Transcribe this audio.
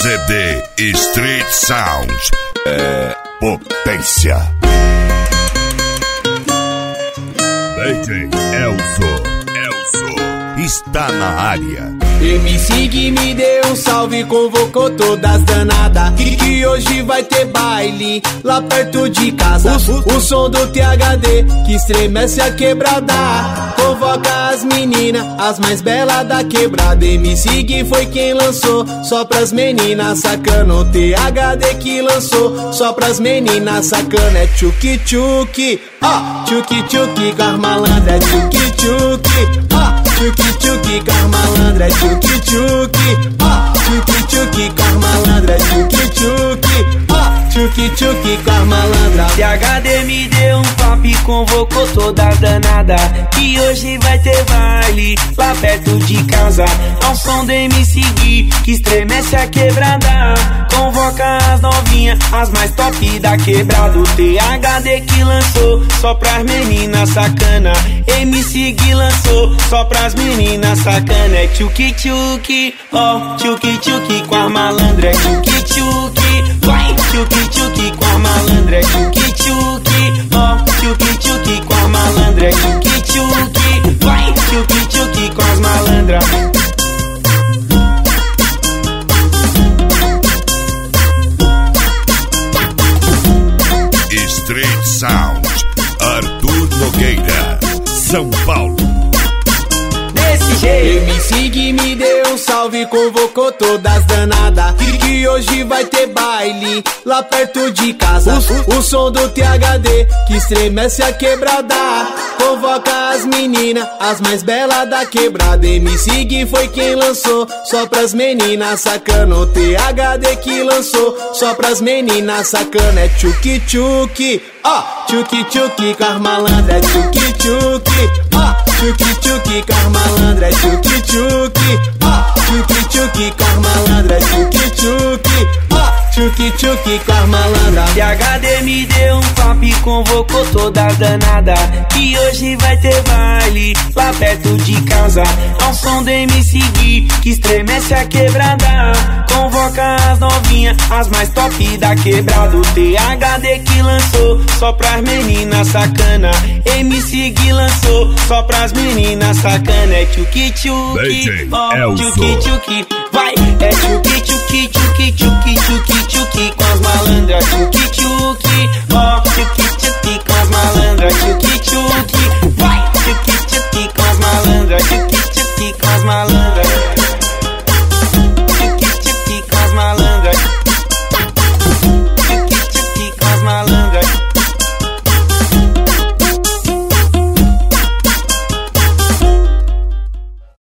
CD Street Sounds é potência. DJ Elzo está na área. MC Gui me deu um salve, convocou todas danadas, que hoje vai ter baile lá perto de casa. O som do THD que estremece a quebrada, convoca as meninas, as mais belas da quebrada. MC Gui foi quem lançou, só pras meninas sacana. O THD que lançou, só pras meninas sacana. É tchuki tchuki, ó, tchuki tchuki com as malandras. É tchuki tchuki, ó, tchuki tchuki com as malandras. É tchuki tchuki, ó, tchuki tchuki com as malandras. É tchuki tchuki, ó, tchuki tchuki com as malandras. THD me deu um papo e convocou toda danada, que hoje vai ter baile lá perto de casa. Ao som do MC Gui que estremece a quebrada, convoca as novinhas, as mais top da quebrada. O THD que lançou, só pras meninas sacana. MC Gui lançou, só pras meninas sacana. É tchuki tchuki, ó, tchuki tchuki com a malandra. É tchuki tchuki, vai, tchuki tchuki com a malandra. É tchuki tchuki, ó, tchuki tchuki com a malandra. É tchuki tchuki, vai, tchuki tchuki com as malandras. Street Sounds, Arthur Nogueira, São Paulo. Desse jeito. MC Gui me deu um salve, convocou todas danadas, que hoje vai ter baile lá perto de casa. O som do THD que estremece a quebrada, convoca as meninas, as mais belas da quebrada. MC Gui foi quem lançou, só pras meninas sacana. O THD que lançou, só pras meninas sacana. É tchuki tchuki, ó, tchuki tchuki com as malandras. É tchuki tchuki, ó, tchuki tchuki com as malandras. É tchuki tchuki, ó, tchuki tchuki com as malandras. É tchuki tchuki, ó, tchuki tchuki com as malandras. THD me deu um papo e convocou toda danada, que hoje vai ter baile lá perto de casa. Ao som do MC Gui que estremece a quebrada, convoca as novinhas, as mais top da quebrada. O THD que lançou, só pras meninas sacana. MC Gui lançou, só pras meninas sacana. É tchuki tchuki, ó, tchuki tchuki, vai. É tchuki tchuki, tchuki tchuki, tchuki tchuki com as malandras. Tchuki tchuki, ó, tchuki tchuki com as malandras. Tchuki tchuki,